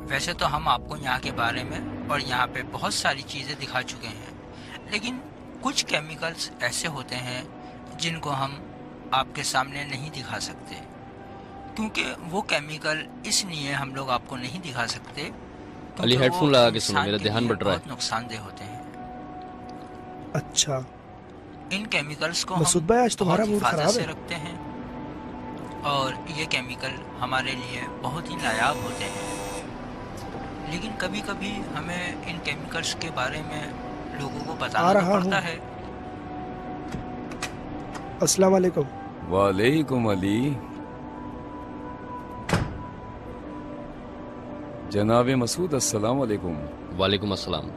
वैसे तो हम आपको यहाँ के बारे में और यहाँ पे बहुत सारी चीज़ें दिखा चुके हैं, लेकिन कुछ केमिकल्स ऐसे होते हैं जिनको हम आपके सामने नहीं दिखा सकते, क्योंकि वो केमिकल इसलिए हम लोग आपको नहीं दिखा सकते अली क्योंकि हेडफोन वो लगा के सुनो, इंसान मेरा के ध्यान लिए बट रहा है। बहुत नुकसानदेह होते हैं। अच्छा इन केमिकल्स को मसूद हम भाई, आज तुम्हारा बहुत मूड हिफाजत खराब से है। रखते हैं और ये केमिकल हमारे लिए बहुत ही नायाब होते हैं, लेकिन कभी कभी हमें इन केमिकल्स के बारे में लोगों को आ बताना तो रहा पड़ता हूँ। है। अस्सलाम वालेकुम। वालेकुम अली। जनाब मसूद, अस्सलाम वालेकुम। वालेकुम अस्सलाम।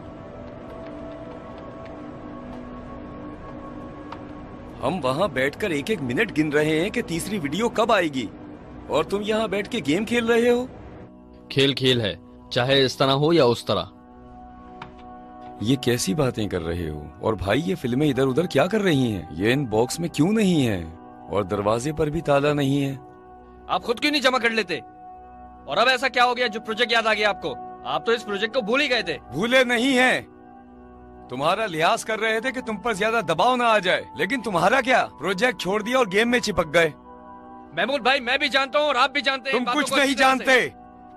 हम वहाँ बैठकर एक एक मिनट गिन रहे हैं कि तीसरी वीडियो कब आएगी, और तुम यहाँ बैठ के गेम खेल रहे हो। खेल खेल है, चाहे इस तरह हो या उस तरह। ये कैसी बातें कर रहे हो? और भाई, ये फिल्में इधर उधर क्या कर रही हैं? ये इन बॉक्स में क्यों नहीं है? और दरवाजे पर भी ताला नहीं है। आप खुद क्यों नहीं जमा कर लेते? और अब ऐसा क्या हो गया जो प्रोजेक्ट याद आ गया आपको? आप तो इस प्रोजेक्ट को भूल ही गए थे। भूले नहीं हैं। तुम्हारा लिहाज कर रहे थे कि तुम पर ज्यादा दबाव ना आ जाए, लेकिन तुम्हारा क्या, प्रोजेक्ट छोड़ दिया और गेम में चिपक गए। महमूद भाई, मैं भी जानता हूँ और आप भी जानते हैं तुम इन बातों कुछ को नहीं अच्छी तरह से। जानते।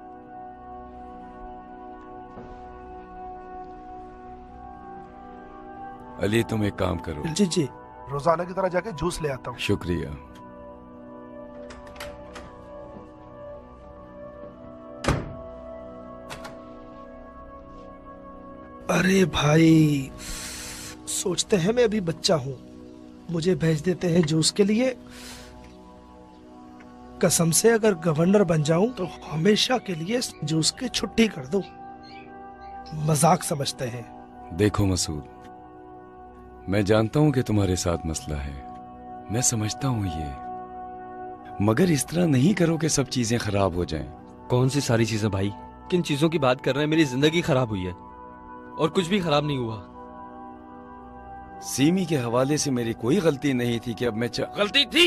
अली, तुम एक काम करो। जी जी। रोजाना की तरह जाके जूस ले आता हूँ। शुक्रिया। अरे भाई, सोचते हैं मैं अभी बच्चा हूँ, मुझे भेज देते हैं जूस के लिए। कसम से अगर गवर्नर बन जाऊं तो हमेशा के लिए जूस की छुट्टी कर दूं। मजाक समझते हैं। देखो मसूद, मैं जानता हूँ कि तुम्हारे साथ मसला है, मैं समझता हूँ ये, मगर इस तरह नहीं करो कि सब चीजें खराब हो जाएं। कौन सी सारी चीजें भाई? किन चीजों की बात कर रहे हैं? मेरी जिंदगी खराब हुई है और कुछ भी खराब नहीं हुआ। सीमी के हवाले से मेरी कोई गलती नहीं थी कि अब मैं गलती थी।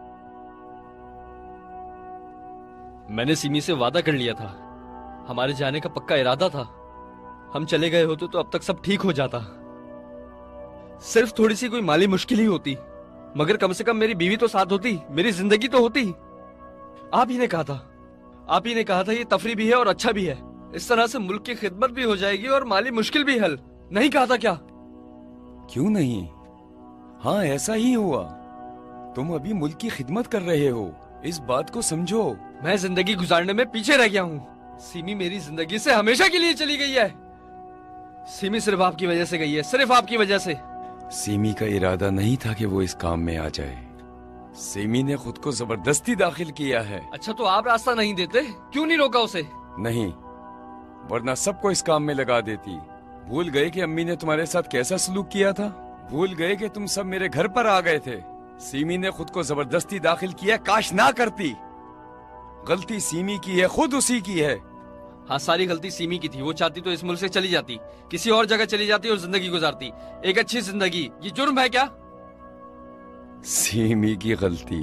मैंने सीमी से वादा कर लिया था, हमारे जाने का पक्का इरादा था। हम चले गए होते तो अब तक सब ठीक हो जाता। सिर्फ थोड़ी सी कोई माली मुश्किल ही होती, मगर कम से कम मेरी बीवी तो साथ होती, मेरी जिंदगी तो होती। आप ही ने कहा था, आप ही ने कहा था ये तफरी भी है और अच्छा भी है। इस तरह से मुल्क की खिदमत भी हो जाएगी और माली मुश्किल भी हल। नहीं कहा था क्या? क्यों नहीं? हाँ, ऐसा ही हुआ। तुम अभी मुल्क की खिदमत कर रहे हो, इस बात को समझो। मैं जिंदगी गुजारने में पीछे रह गया हूँ। सीमी मेरी जिंदगी से हमेशा के लिए चली गई है। सीमी सिर्फ आपकी वजह से गई है, सिर्फ आपकी वजह से। सीमी का इरादा नहीं था कि वो इस काम में आ जाए। सीमी ने खुद को जबरदस्ती दाखिल किया है। अच्छा, तो आप रास्ता नहीं देते? क्यों नहीं रोका उसे? नहीं, वरना सबको इस काम में लगा देती। भूल गए कि अम्मी ने तुम्हारे साथ कैसा सलूक किया था? भूल गए कि तुम सब मेरे घर पर आ गए थे? सीमी ने खुद को जबरदस्ती दाखिल किया, काश ना करती। गलती सीमी की है, खुद उसी की है। हाँ, सारी गलती सीमी की थी। वो चाहती तो इस मुल्क से चली जाती, किसी और जगह चली जाती और जिंदगी गुजारती, एक अच्छी जिंदगी। ये जुर्म है क्या? सीमी की गलती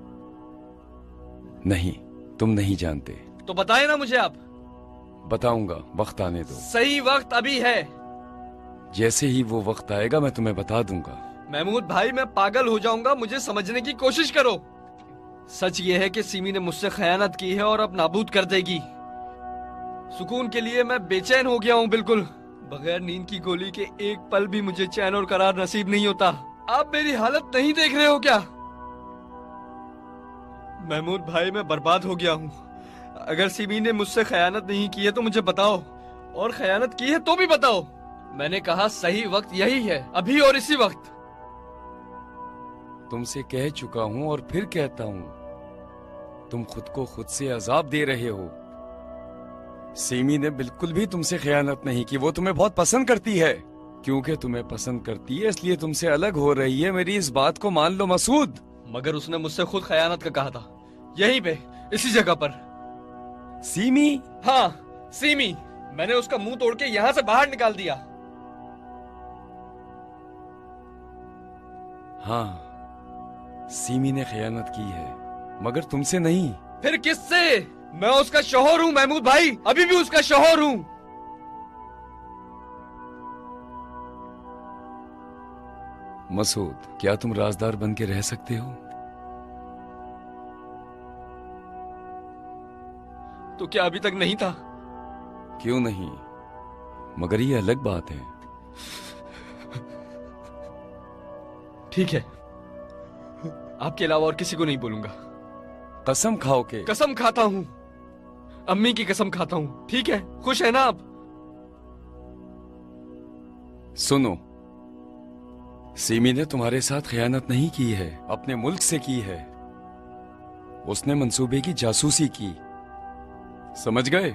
नहीं, तुम नहीं जानते। तो बताए ना मुझे आप। बताऊंगा, वक्त आने दो। सही वक्त अभी है। जैसे ही वो वक्त आएगा मैं तुम्हें बता दूंगा। महमूद भाई, मैं पागल हो जाऊंगा, मुझे समझने की कोशिश करो। सच ये है कि सीमी ने मुझसे खयानत की है और अब नाबूद कर देगी। सुकून के लिए मैं बेचैन हो गया हूँ बिल्कुल। बगैर नींद की गोली के एक पल भी मुझे चैन और करार नसीब नहीं होता। आप मेरी हालत नहीं देख रहे हो क्या? महमूद भाई, मैं बर्बाद हो गया हूँ। अगर सीमी ने मुझसे खयानत नहीं की है तो मुझे बताओ, और खयानत की है तो भी बताओ। मैंने कहा सही वक्त यही है, अभी और इसी वक्त। तुमसे कह चुका हूं और फिर कहता हूं, तुम खुद को खुद से अजाब दे रहे हो। सीमी ने बिल्कुल भी तुमसे खयानत नहीं की। वो तुम्हें बहुत पसंद करती है। क्योंकि तुम्हें पसंद करती है इसलिए तुमसे अलग हो रही है। मेरी इस बात को मान लो मसूद। मगर उसने मुझसे खुद खयानत का कहा था, यहीं पे, इसी जगह पर। सीमी? हाँ, सीमी। मैंने उसका मुंह तोड़ के यहाँ से बाहर निकाल दिया। हाँ, सीमी ने खयानत की है, मगर तुमसे नहीं। फिर किससे? मैं उसका शौहर हूं महमूद भाई, अभी भी उसका शौहर हूं। मसूद, क्या तुम राजदार बन के रह सकते हो? तो क्या अभी तक नहीं था? क्यों नहीं, मगर ये अलग बात है। ठीक है, आपके अलावा और किसी को नहीं बोलूंगा। कसम खाओ के? कसम खाता हूं, अम्मी की कसम खाता हूं। ठीक है, खुश है ना आप? सुनो, सीमी ने तुम्हारे साथ खयानत नहीं की है, अपने मुल्क से की है। उसने मंसूबे की जासूसी की, समझ गए?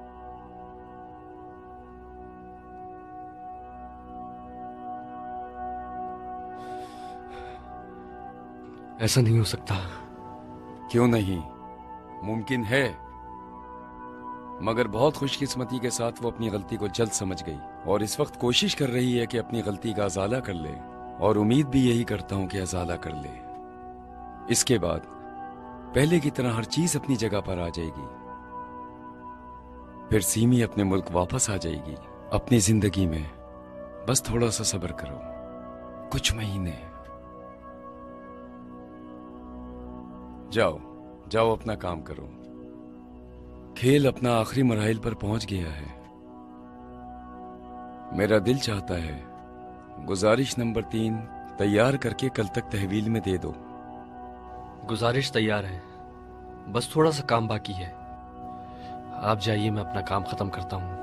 ऐसा नहीं हो सकता। क्यों नहीं, मुमकिन है। मगर बहुत खुशकिस्मती के साथ वो अपनी गलती को जल्द समझ गई और इस वक्त कोशिश कर रही है कि अपनी गलती का अजाला कर ले, और उम्मीद भी यही करता हूं कि अजाला कर ले। इसके बाद पहले की तरह हर चीज अपनी जगह पर आ जाएगी। फिर सीमी अपने मुल्क वापस आ जाएगी, अपनी जिंदगी में। बस थोड़ा सा सब्र करो, कुछ महीने। जाओ जाओ, अपना काम करो। खेल अपना आखिरी मराहिल पर पहुंच गया है। मेरा दिल चाहता है गुजारिश नंबर 3 तैयार करके कल तक तहवील में दे दो। गुजारिश तैयार है, बस थोड़ा सा काम बाकी है। आप जाइए, मैं अपना काम खत्म करता हूं।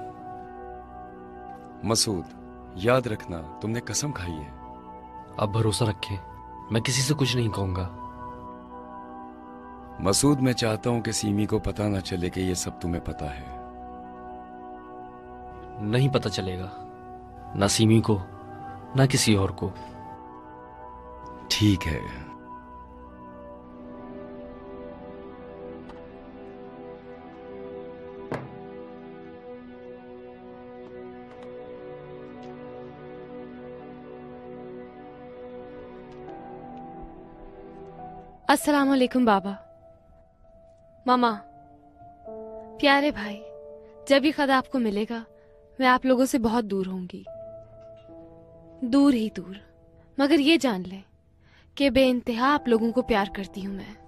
मसूद, याद रखना तुमने कसम खाई है। आप भरोसा रखें, मैं किसी से कुछ नहीं कहूंगा। मसूद, मैं चाहता हूं कि सीमी को पता ना चले कि ये सब तुम्हें पता है। नहीं पता चलेगा, ना सीमी को ना किसी और को। ठीक है। अस्सलाम वालेकुम बाबा। मामा, प्यारे भाई, जब ये खत आपको मिलेगा मैं आप लोगों से बहुत दूर होंगी, दूर ही दूर। मगर ये जान लें कि बेइंतहा आप लोगों को प्यार करती हूं मैं।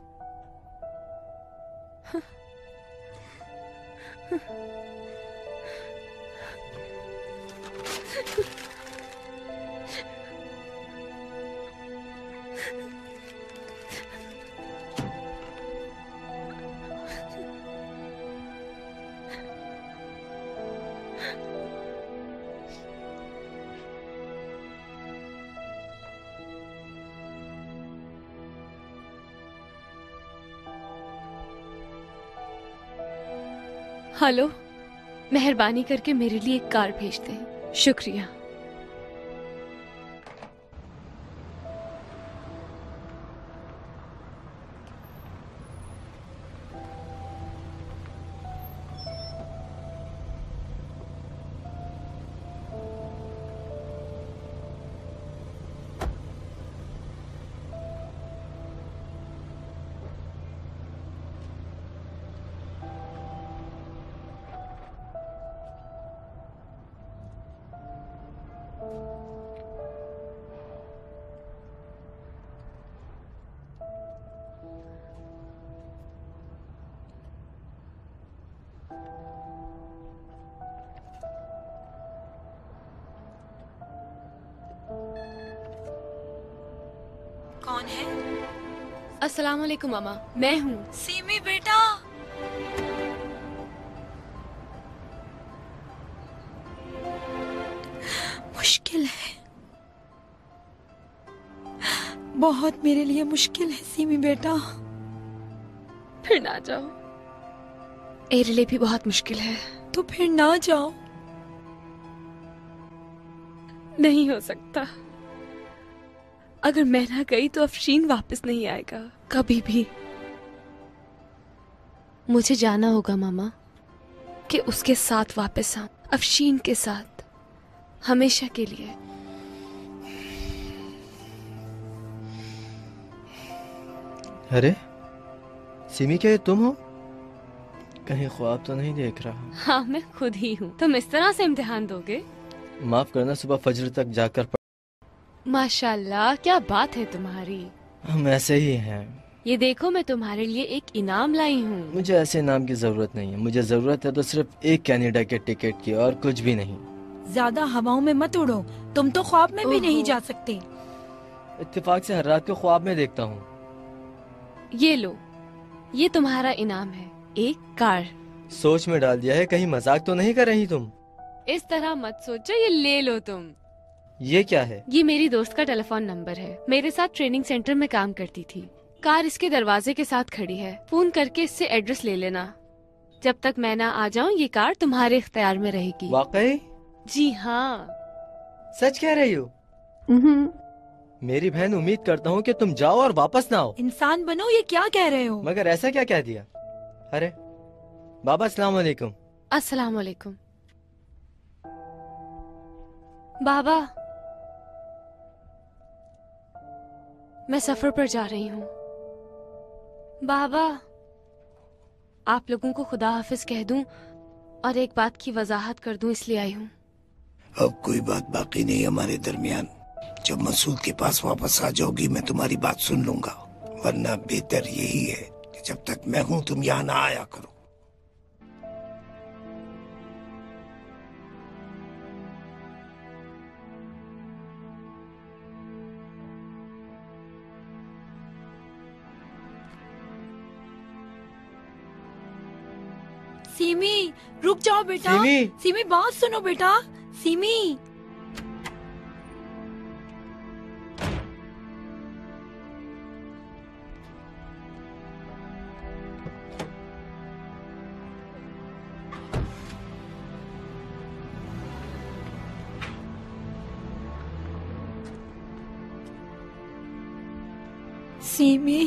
हेलो, मेहरबानी करके मेरे लिए एक कार भेज दें, शुक्रिया। कौन है? अस्सलाम वालेकुम मामा, मैं हूँ सीमी बेटा। मुश्किल है, बहुत मेरे लिए मुश्किल है सीमी बेटा। फिर ना जाओ, मेरे लिए भी बहुत मुश्किल है। तो फिर ना जाओ। नहीं हो सकता, अगर मैं ना गई तो अफशीन वापस नहीं आएगा कभी भी। मुझे जाना होगा मामा, कि उसके साथ वापस आऊं, अफशीन के साथ, हमेशा के लिए। अरे सिमी, क्या ये तुम हो? कहीं ख्वाब तो नहीं देख रहा? हाँ, मैं खुद ही हूँ। तुम इस तरह से इम्तिहान दोगे? माफ करना, सुबह फजर तक जाकर माशाल्लाह, क्या बात है तुम्हारी। हम ऐसे ही हैं। ये देखो, मैं तुम्हारे लिए एक इनाम लाई हूँ। मुझे ऐसे इनाम की जरूरत नहीं है। मुझे जरूरत है तो सिर्फ एक कनाडा के टिकट की, और कुछ भी नहीं। ज्यादा हवाओं में मत उड़ो, तुम तो ख्वाब में भी ओहो। नहीं जा सकते। इत्तेफाक से हर रात को ख्वाब में देखता हूँ। ये लो, ये तुम्हारा इनाम है, एक कार। सोच में डाल दिया है, कहीं मजाक तो नहीं कर रही तुम? इस तरह मत सोचो, ये ले लो तुम। ये क्या है? ये मेरी दोस्त का टेलीफोन नंबर है। मेरे साथ ट्रेनिंग सेंटर में काम करती थी। कार इसके दरवाजे के साथ खड़ी है। फोन करके इससे एड्रेस ले लेना। जब तक मैं ना आ जाऊं, ये कार तुम्हारे इख्तियार में रहेगी। वाकई? जी हाँ। सच कह रही हो? मेरी बहन, उम्मीद करता हूँ कि तुम जाओ और वापस ना आओ। इंसान बनो, ये क्या कह रहे हो? मगर ऐसा क्या कह दिया? अरे बाबा, अस्सलाम वालेकुम। अस्सलाम वालेकुम। बाबा, मैं सफर पर जा रही हूँ। बाबा, आप लोगों को खुदा हाफिज कह दूं और एक बात की वजाहत कर दूं, इसलिए आई हूँ। अब कोई बात बाकी नहीं हमारे दरमियान। जब मसूद के पास वापस आ जाओगी मैं तुम्हारी बात सुन लूंगा, वरना बेहतर यही है कि जब तक मैं हूँ तुम यहाँ ना आया करो। सीमी, रुक जाओ बेटा। सीमी! सीमी, बात सुनो बेटा। सीमी, सीमी,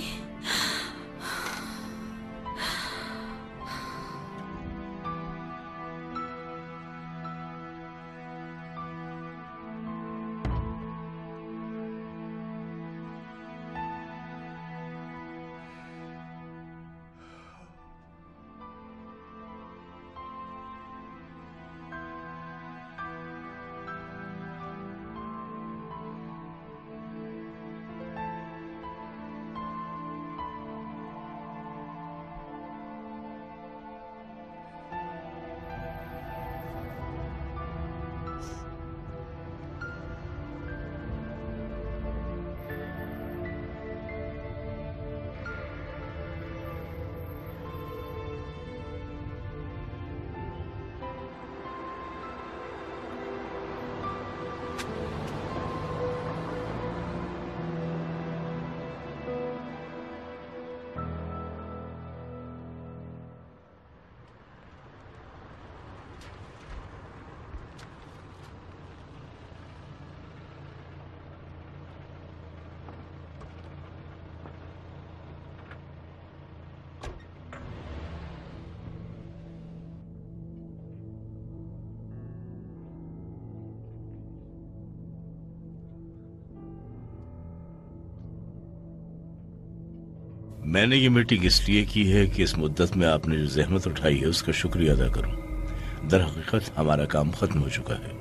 मैंने ये मीटिंग इसलिए की है कि इस मुद्दत में आपने जो जहमत उठाई है उसका शुक्रिया अदा करूं। दर हकीकत हमारा काम खत्म हो चुका है।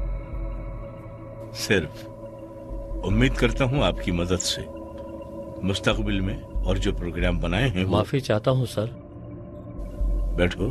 सिर्फ उम्मीद करता हूं आपकी मदद से मुस्तकबिल में और जो प्रोग्राम बनाए हैं। माफी चाहता हूं सर। बैठो।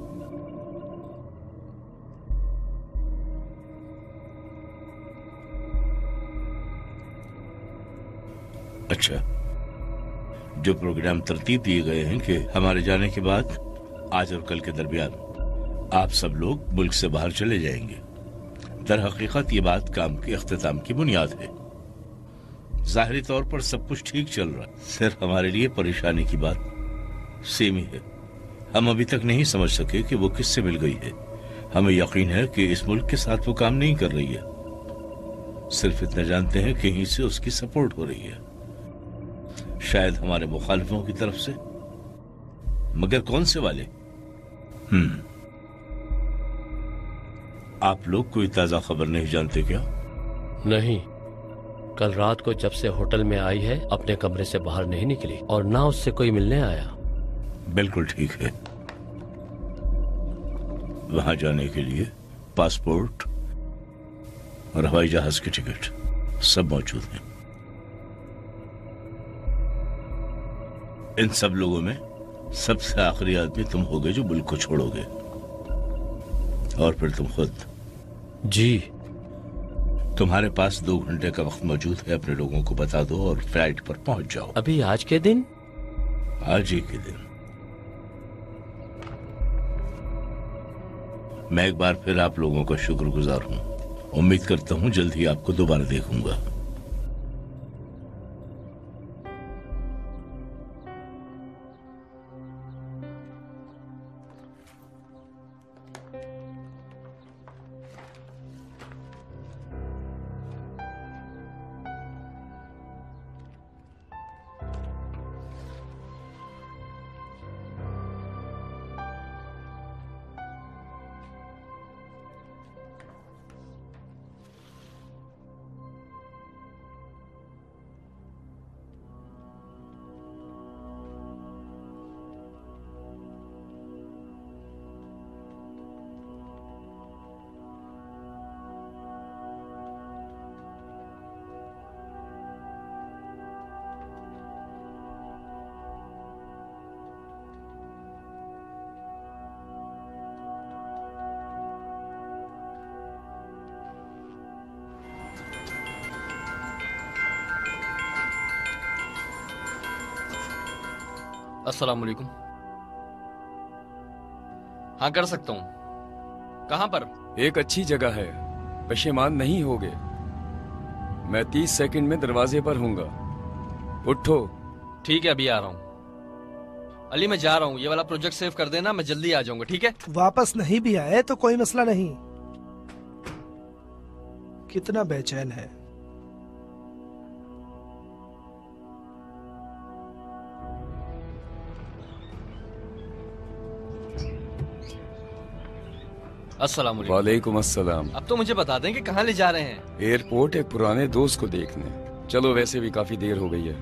अच्छा, जो प्रोग्राम तरतीब दिए गए हैं कि हमारे जाने के बाद आज और कल के दरमियान आप सब लोग मुल्क से बाहर चले जाएंगे। दर हकीकत ये बात काम के अख्तिताम की बुनियाद है। जाहिरी तौर पर सब कुछ ठीक चल रहा है, सिर्फ हमारे लिए परेशानी की बात सीमी है। हम अभी तक नहीं समझ सके कि वो किससे मिल गई है। हमें यकीन है कि इस मुल्क के साथ वो काम नहीं कर रही है। सिर्फ इतना जानते हैं कि कहीं से उसकी सपोर्ट हो रही है, शायद हमारे मुखालिफों की तरफ से। मगर कौन से वाले? आप लोग कोई ताजा खबर नहीं जानते क्या? नहीं, कल रात को जब से होटल में आई है अपने कमरे से बाहर नहीं निकली और ना उससे कोई मिलने आया। बिल्कुल ठीक है। वहां जाने के लिए पासपोर्ट और हवाई जहाज की टिकट सब मौजूद हैं। इन सब लोगों में सबसे आखिरी आदमी तुम होगे जो मुल्क को छोड़ोगे, और फिर तुम खुद। जी। तुम्हारे पास 2 घंटे का वक्त मौजूद है, अपने लोगों को बता दो और फ्लाइट पर पहुंच जाओ। अभी आज के दिन? आज ही के दिन। मैं एक बार फिर आप लोगों का शुक्रगुजार हूं। उम्मीद करता हूं जल्द ही आपको दोबारा देखूंगा। अस्सलाम वालेकुम। हाँ, कर सकता हूँ। कहाँ पर? एक अच्छी जगह है, पशेमान नहीं होगे। मैं 30 सेकंड में दरवाजे पर हूँगा। उठो। ठीक है, अभी आ रहा हूँ। अली, मैं जा रहा हूँ। ये वाला प्रोजेक्ट सेव कर देना, मैं जल्दी आ जाऊंगा। ठीक है? वापस नहीं भी आए तो कोई मसला नहीं। कितना बेचैन है। अस्सलाम वालेकुम। वालेकुम अस्सलाम। अब तो मुझे बता दें कि कहाँ ले जा रहे हैं। एयरपोर्ट एक पुराने दोस्त को देखने। चलो, वैसे भी काफी देर हो गई है।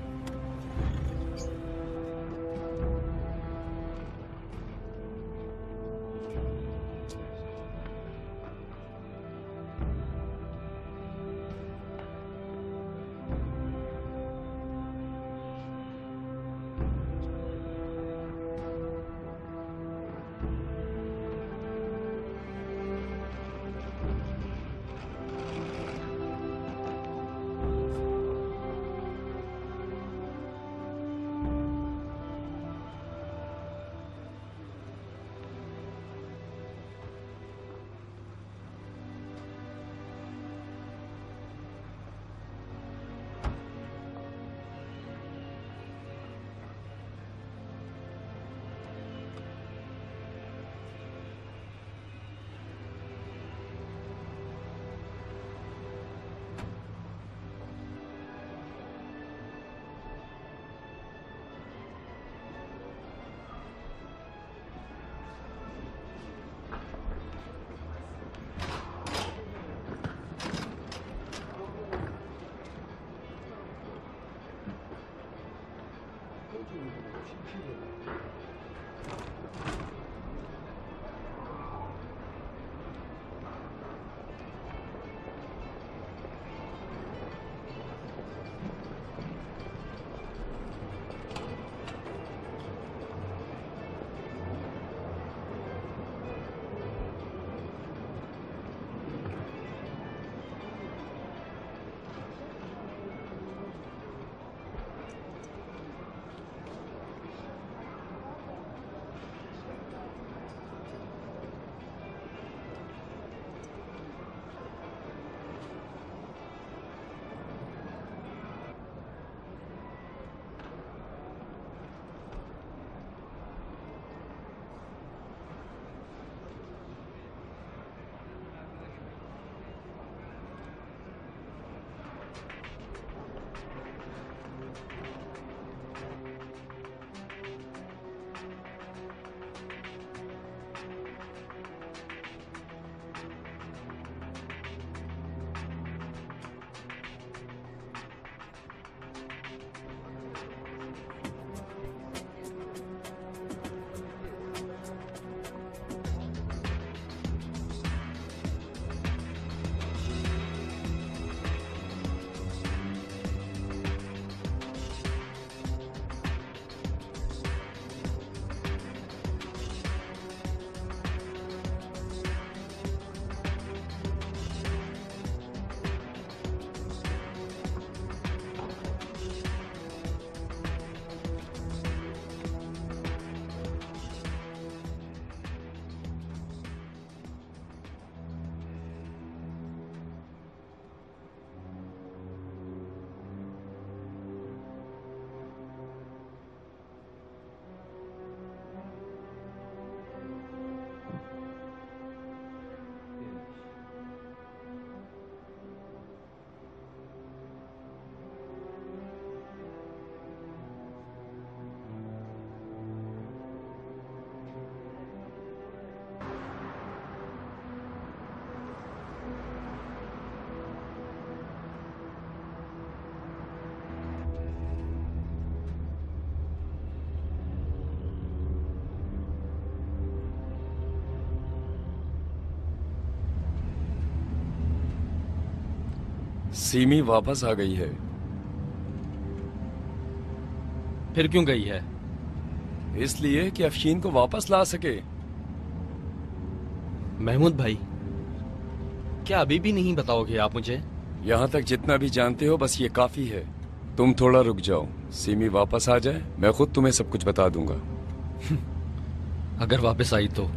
सीमी वापस आ गई है। फिर क्यों गई है? इसलिए कि अफशीन को वापस ला सके। महमूद भाई, क्या अभी भी नहीं बताओगे आप मुझे? यहाँ तक जितना भी जानते हो बस ये काफी है। तुम थोड़ा रुक जाओ, सीमी वापस आ जाए, मैं खुद तुम्हें सब कुछ बता दूंगा। अगर वापस आई तो?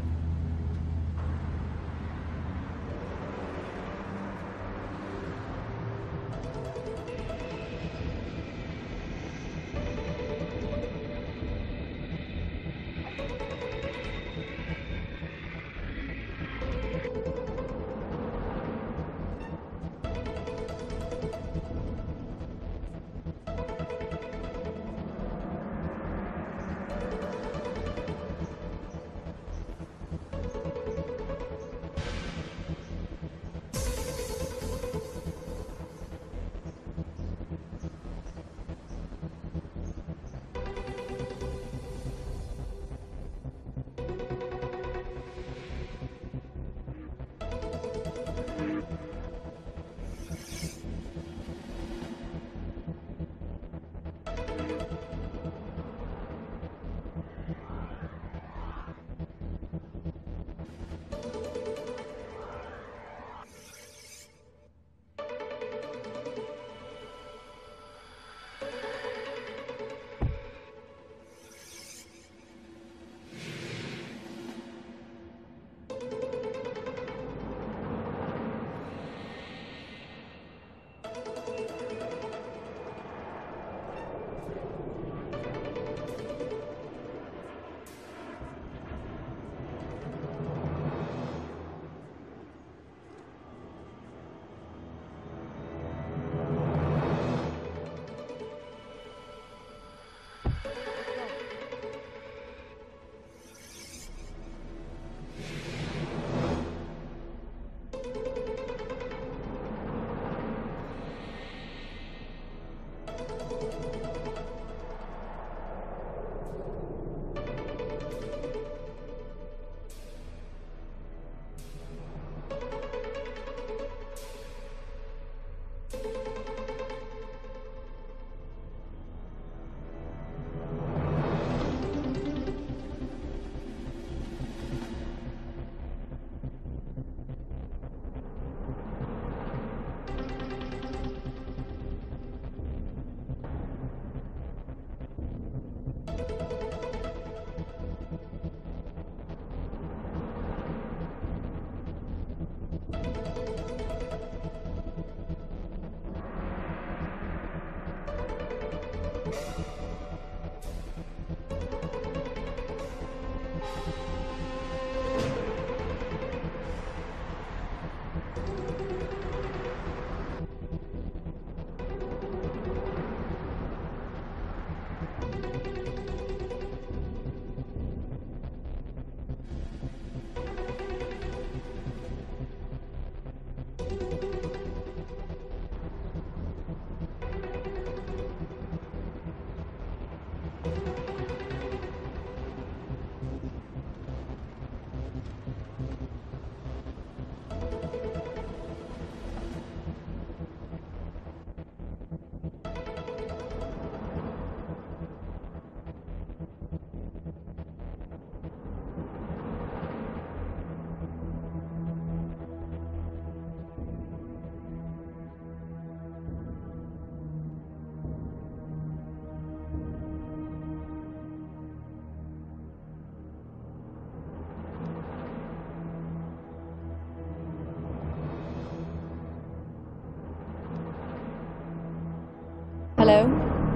Hello.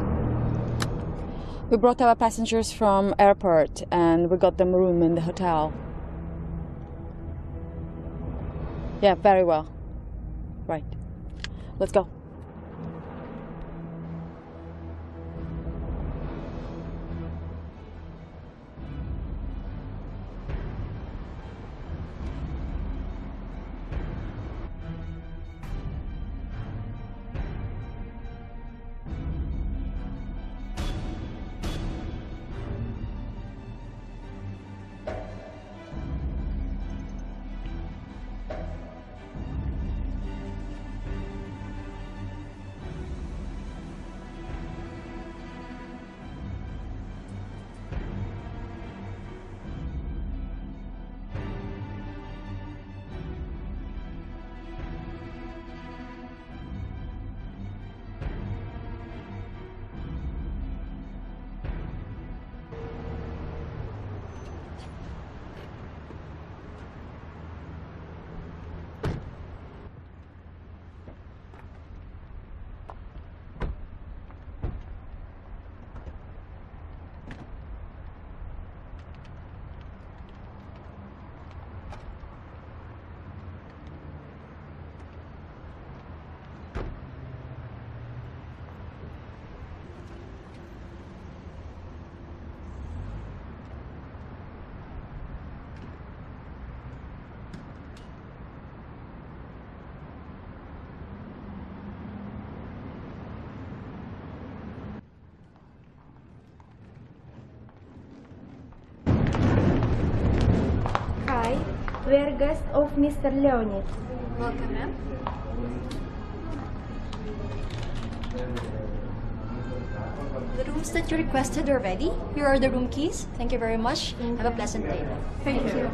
We brought our passengers from airport and we got them a room in the hotel. Yeah, very well. Right. Let's go. We are guests of Mr. Leonid. Welcome, ma'am. The rooms that you requested are ready. Here are the room keys. Thank you very much. Have a pleasant day. Thank you.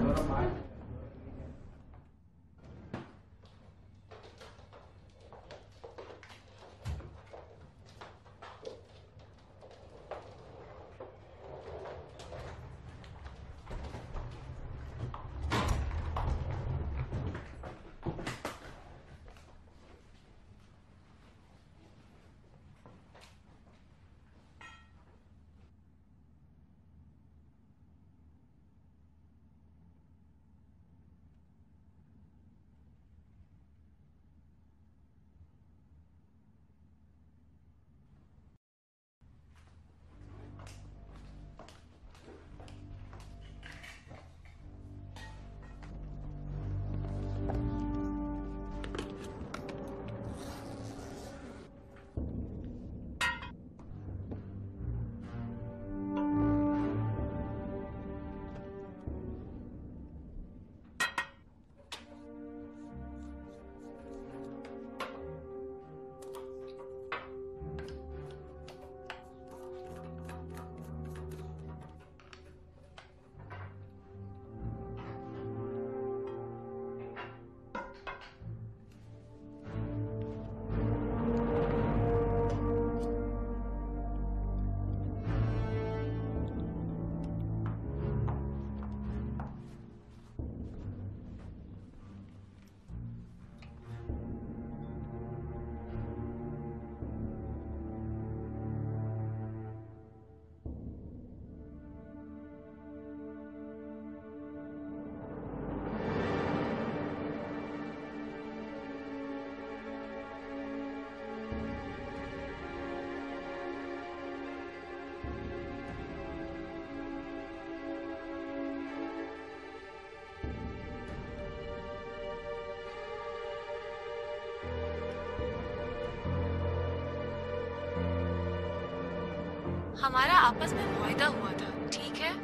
हमारा आपस में मुआहदा हुआ था, ठीक है?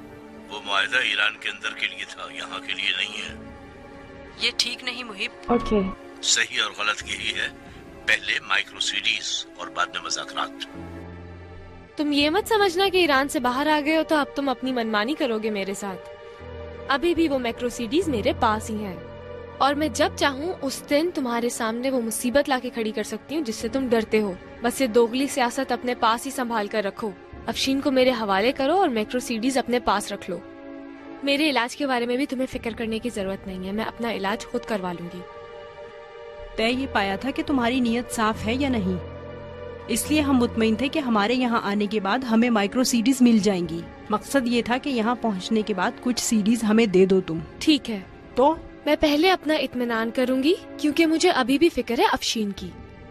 वो मुआहदा Iran के अंदर के लिए था, यहाँ के लिए नहीं है। ये ठीक नहीं मुहिब। Okay. सही और गलत यही है, पहले माइक्रो सीडीज और बाद में मुज़ाकरात। तुम ये मत समझना कि ईरान से बाहर आ गए हो तो अब तुम अपनी मनमानी करोगे मेरे साथ। अभी भी वो मैक्रो सीडीज मेरे पास ही हैं। और मैं जब चाहूँ उस दिन तुम्हारे सामने वो मुसीबत लाके खड़ी कर सकती हूँ जिससे तुम डरते हो। बस ये दोगली सियासत अपने पास ही संभाल कर रखो। अफशीन को मेरे हवाले करो और मैक्रो सीडीज अपने पास रख लो। मेरे इलाज के बारे में भी तुम्हें फिक्र करने की जरूरत नहीं है, मैं अपना इलाज खुद करवा लूंगी। तय ये पाया था कि तुम्हारी नीयत साफ है या नहीं, इसलिए हम मुतमईन थे कि हमारे यहाँ आने के बाद हमें माइक्रो सीडीज मिल जाएंगी। मकसद ये था कि यहाँ पहुँचने के बाद कुछ सीडीज हमें दे दो तुम। ठीक है, तो मैं पहले अपना इत्मीनान करूंगी क्योंकि मुझे अभी भी फिक्र है अफशीन की।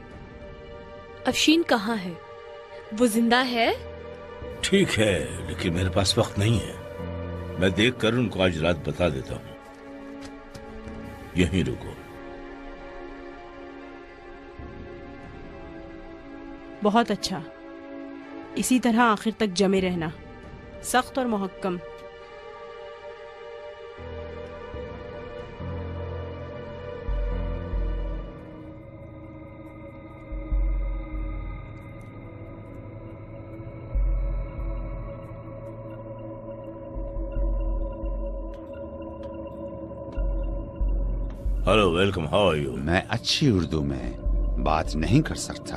अफशीन कहाँ है? वो जिंदा है? ठीक है, लेकिन मेरे पास वक्त नहीं है। मैं देख कर उनको आज रात बता देता हूँ। यहीं रुको। बहुत अच्छा, इसी तरह आखिर तक जमे रहना, सख्त और मुहक्कम। Hello, welcome, how are you? मैं अच्छी उर्दू में बात नहीं कर सकता,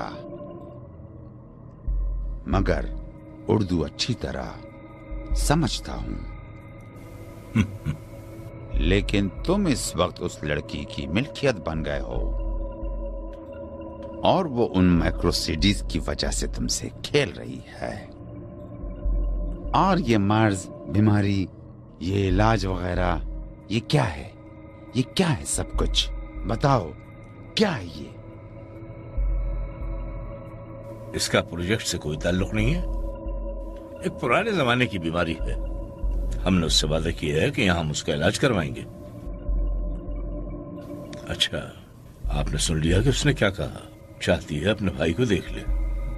मगर उर्दू अच्छी तरह समझता हूँ। लेकिन तुम इस वक्त उस लड़की की मिल्कियत बन गए हो और वो उन माइक्रोसीडीज की वजह से तुमसे खेल रही है। और ये मर्ज, बीमारी, ये इलाज वगैरह, ये क्या है? ये क्या है सब कुछ? बताओ, क्या है ये? इसका प्रोजेक्ट से कोई ताल्लुक नहीं है। एक पुराने जमाने की बीमारी है। हमने उससे वादा किया है कि यहाँ हम उसका इलाज करवाएंगे। अच्छा, आपने सुन लिया कि उसने क्या कहा? चाहती है अपने भाई को देख ले।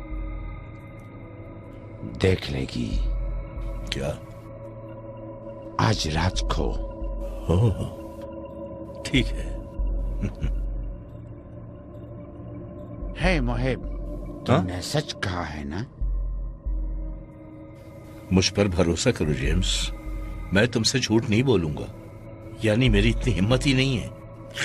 देख लेगी। क्या? आज रात को। ठीक है। है मुहिब, तुमने सच कहा है ना? मुझ पर भरोसा करो जेम्स, मैं तुमसे झूठ नहीं बोलूंगा। यानी मेरी इतनी हिम्मत ही नहीं है।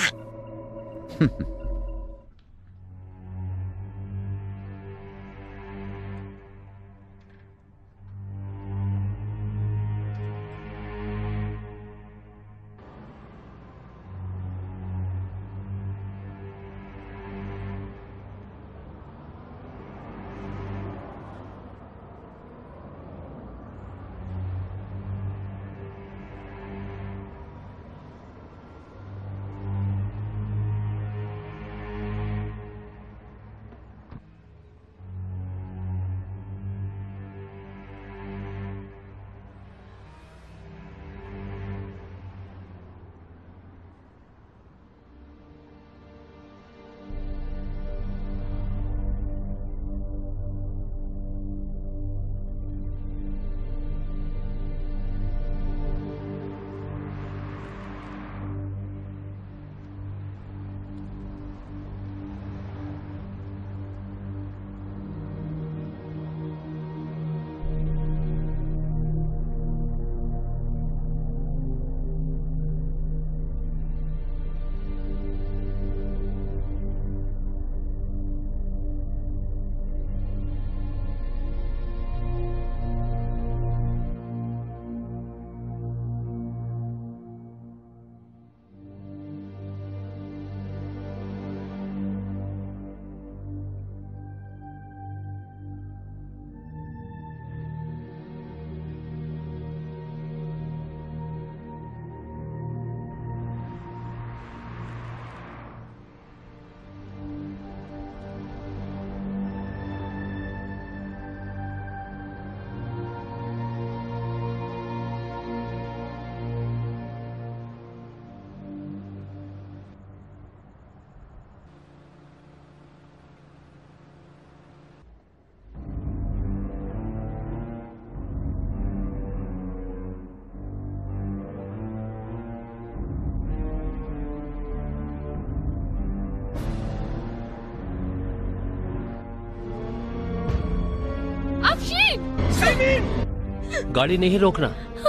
गाड़ी नहीं रोकना।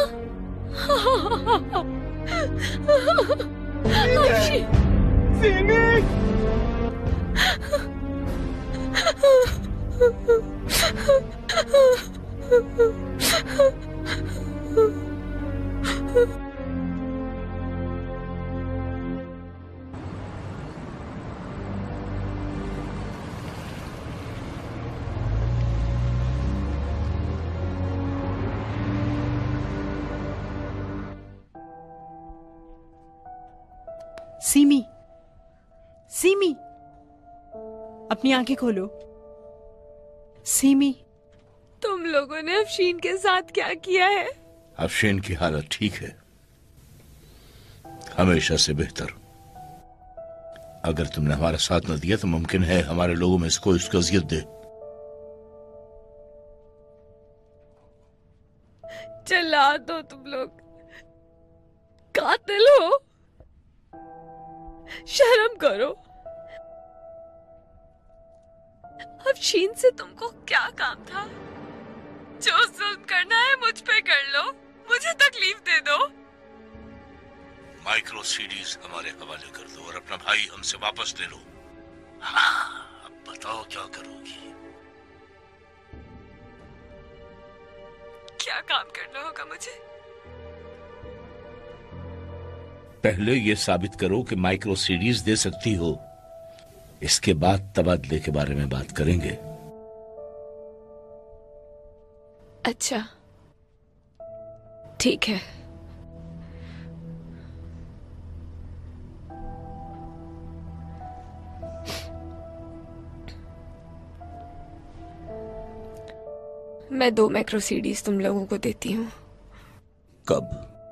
सीमी, सीमी, अपनी आंखें खोलो। सीमी, तुम लोगों ने अफशीन के साथ क्या किया है? अफशीन की हालत ठीक है, हमेशा से बेहतर। अगर तुमने हमारा साथ न दिया तो मुमकिन है हमारे लोगों में से कोई उसको अजियत दे। चला दो, तुम लोग कातिल हो, शर्म करो। अफशीन से तुमको क्या काम था? जो जुल्म करना है मुझ पे कर लो, मुझे तकलीफ दे दो। माइक्रो सीडीज हमारे हवाले कर दो और अपना भाई हमसे वापस ले लो। हाँ, अब बताओ क्या करोगी? क्या काम करना होगा मुझे? पहले ये साबित करो कि माइक्रो सीडीज दे सकती हो, इसके बाद तबादले के बारे में बात करेंगे। अच्छा, ठीक है। मैं 2 माइक्रो सीडीज तुम लोगों को देती हूँ। कब?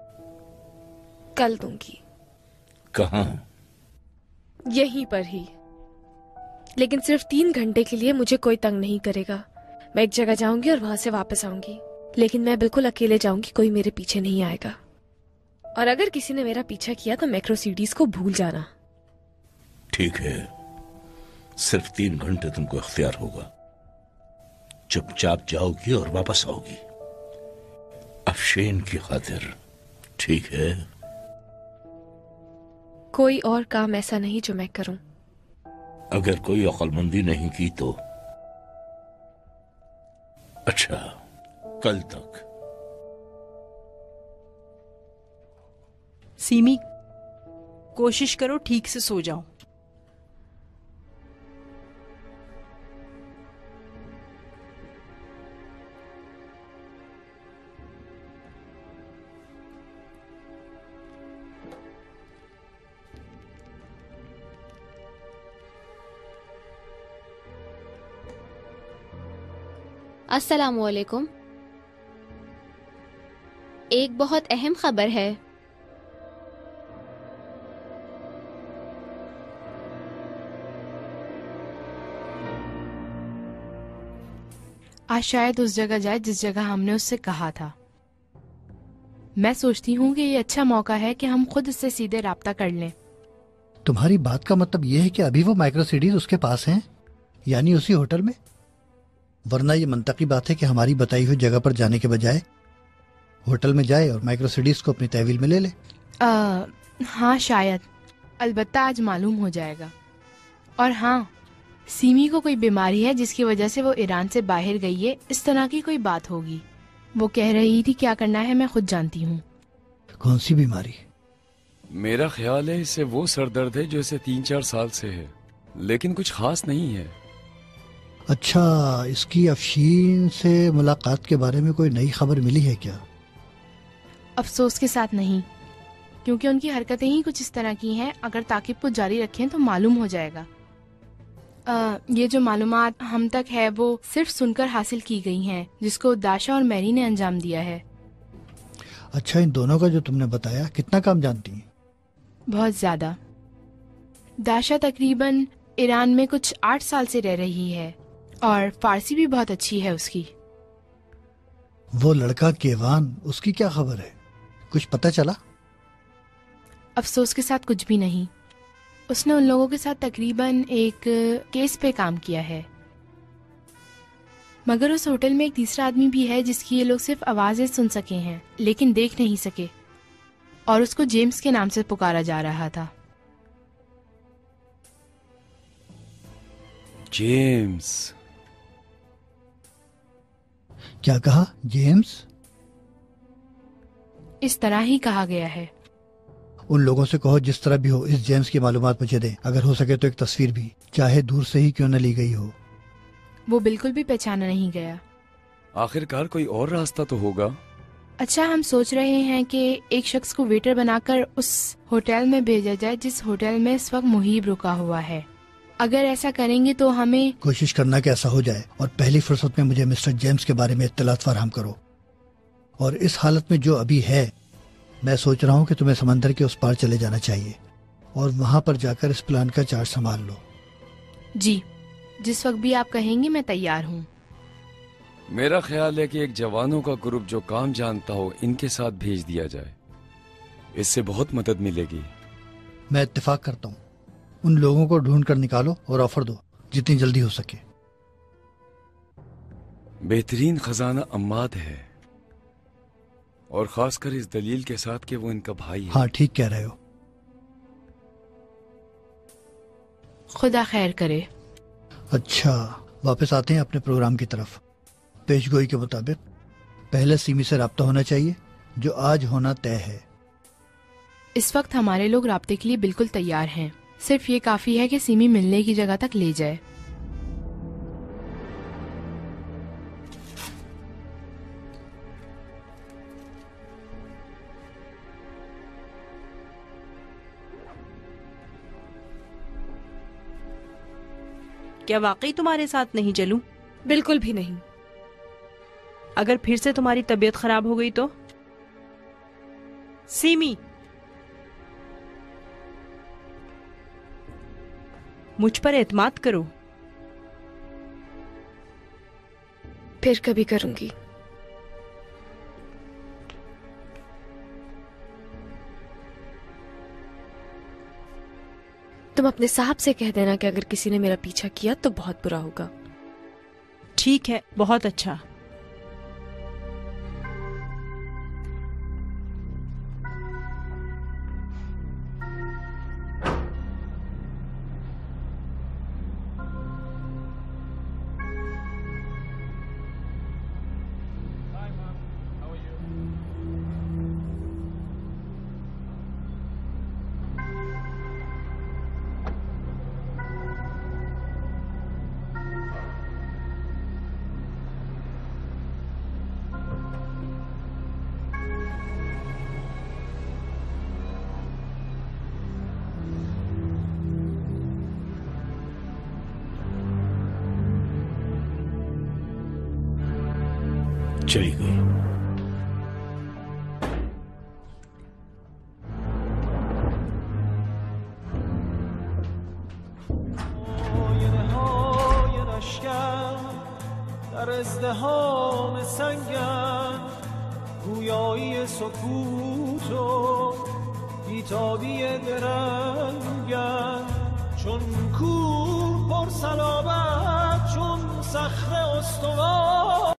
कल दूंगी। कहाँ? यहीं पर ही, लेकिन सिर्फ 3 घंटे के लिए। मुझे कोई तंग नहीं करेगा। मैं एक जगह जाऊंगी और वहां से वापस आऊंगी, लेकिन मैं बिल्कुल अकेले जाऊंगी, कोई मेरे पीछे नहीं आएगा। और अगर किसी ने मेरा पीछा किया तो मैक्रो सीडीज को भूल जाना। ठीक है, सिर्फ 3 घंटे तुमको इख्तियार होगा। चुपचाप जाओगी और वापस आओगी, अफशेन की खातिर। ठीक है? कोई और काम ऐसा नहीं जो मैं करूं। अगर कोई अक्लमंदी नहीं की तो अच्छा, कल तक। सीमी, कोशिश करो ठीक से सो जाओ। अस्सलामुअलैकुम। एक बहुत अहम खबर है। आज शायद उस जगह जाए जिस जगह हमने उससे कहा था। मैं सोचती हूँ कि ये अच्छा मौका है कि हम खुद उससे सीधे राब्ता कर लें। तुम्हारी बात का मतलब ये है कि अभी वो माइक्रो सीडीज उसके पास हैं, यानी उसी होटल में? वरना ये मंतकी बात है कि हमारी बताई हुई जगह पर जाने के बजाय होटल में जाए और माइक्रो सीडीज को अपनी तहवील में ले ले। हाँ शायद, अलबत्ता आज मालूम हो जाएगा। और हाँ, सीमी को कोई बीमारी है जिसकी वजह से वो ईरान से बाहर गई है, इस तरह की कोई बात होगी। वो कह रही थी क्या करना है मैं खुद जानती हूँ। कौन सी बीमारी? मेरा ख्याल है इसे वो सरदर्द है जो इसे 3-4 साल से है, लेकिन कुछ खास नहीं है। अच्छा, इसकी अफशीन से मुलाकात के बारे में कोई नई खबर मिली है क्या? अफसोस के साथ नहीं, क्योंकि उनकी हरकतें ही कुछ इस तरह की हैं। अगर ताकीब को जारी रखें तो मालूम हो जाएगा। ये जो मालूमात हम तक है वो सिर्फ सुनकर हासिल की गई हैं, जिसको दाशा और मैरी ने अंजाम दिया है। अच्छा, इन दोनों का जो तुमने बताया, कितना काम जानती हैं? बहुत ज्यादा। दाशा तकरीबन ईरान में कुछ 8 साल से रह रही है और फारसी भी बहुत अच्छी है उसकी। वो लड़का केवान, उसकी क्या खबर है? कुछ पता चला? अफसोस के साथ कुछ भी नहीं। उसने उन लोगों के साथ तकरीबन एक केस पे काम किया है, मगर उस होटल में एक तीसरा आदमी भी है जिसकी ये लोग सिर्फ आवाजें सुन सके हैं लेकिन देख नहीं सके, और उसको जेम्स के नाम से पुकारा जा रहा था। जेम्स? क्या कहा? जेम्स? इस तरह ही कहा गया है। उन लोगों से कहो जिस तरह भी हो इस जेम्स की मालूमात मुझे दे। अगर हो सके तो एक तस्वीर भी, चाहे दूर से ही क्यों न ली गई हो। वो बिल्कुल भी पहचाना नहीं गया। आखिरकार कोई और रास्ता तो होगा। अच्छा, हम सोच रहे हैं कि एक शख्स को वेटर बनाकर उस होटल में भेजा जाए जिस होटल में इस वक्त मुहीब रुका हुआ है। अगर ऐसा करेंगे तो हमें कोशिश करना कि ऐसा हो जाए, और पहली फुर्सत में मुझे मिस्टर जेम्स के बारे में इत्तलात फराहम करो। और इस हालत में जो अभी है, मैं सोच रहा हूँ कि तुम्हें समंदर के उस पार चले जाना चाहिए और वहां पर जाकर इस प्लान का चार्ज संभाल लो। जी, जिस वक्त भी आप कहेंगे मैं तैयार हूँ। मेरा ख्याल है कि एक जवानों का ग्रुप जो काम जानता हो इनके साथ भेज दिया जाए, इससे बहुत मदद मिलेगी। मैं इत्तेफाक करता हूँ। उन लोगों को ढूंढ कर निकालो और ऑफर दो जितनी जल्दी हो सके। बेहतरीन खजाना अम्माद है, और खासकर इस दलील के साथ कि वो इनका भाई है। हाँ, ठीक कह रहे हो। खुदा खैर करे। अच्छा, वापस आते हैं अपने प्रोग्राम की तरफ। पेशगोई के मुताबिक पहले सीमी से राब्ता होना चाहिए, जो आज होना तय है। इस वक्त हमारे लोग राब्ते के लिए बिल्कुल तैयार हैं। सिर्फ ये काफी है कि सीमी मिलने की जगह तक ले जाए। क्या वाकई तुम्हारे साथ नहीं चलूं? बिल्कुल भी नहीं। अगर फिर से तुम्हारी तबीयत खराब हो गई तो? सीमी, मुझ पर एतमाद करो। फिर कभी करूंगी। तुम अपने साहब से कह देना कि अगर किसी ने मेरा पीछा किया तो बहुत बुरा होगा। ठीक है, बहुत अच्छा। चली गई। در ازدحام سنگن گویایی سکوت و بیتابی درنگن چون کوه پر صلابت چون صخره استوار